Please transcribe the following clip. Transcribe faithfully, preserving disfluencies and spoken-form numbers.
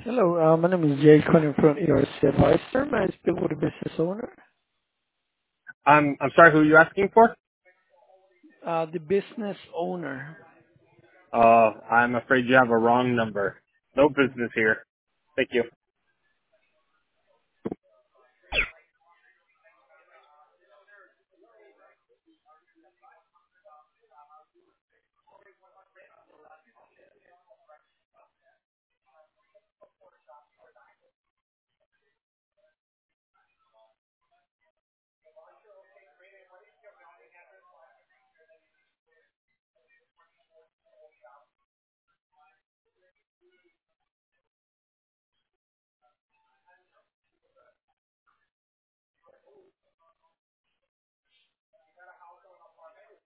Hello, uh, my name is Jay calling from E R C Advisor. May I speak with the business owner? I'm I'm sorry, who are you asking for? Uh, the business owner. Uh, I'm afraid you have a wrong number. No business here. Thank you.